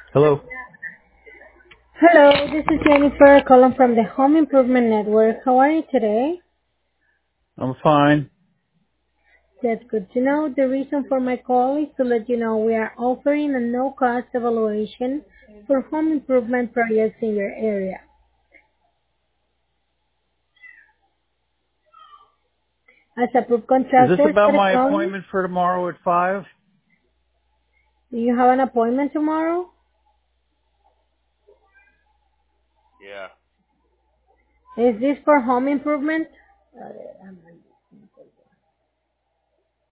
Hello. Hello, this is Jennifer calling from the Home Improvement Network. How are you today? I'm fine. That's good to know. The reason for my call is to let you know we are offering a no-cost evaluation for home improvement projects in your area. As approved Is this contractors about that are my calling, appointment for tomorrow at 5? do you have an appointment tomorrow? Yeah. Is this for home improvement?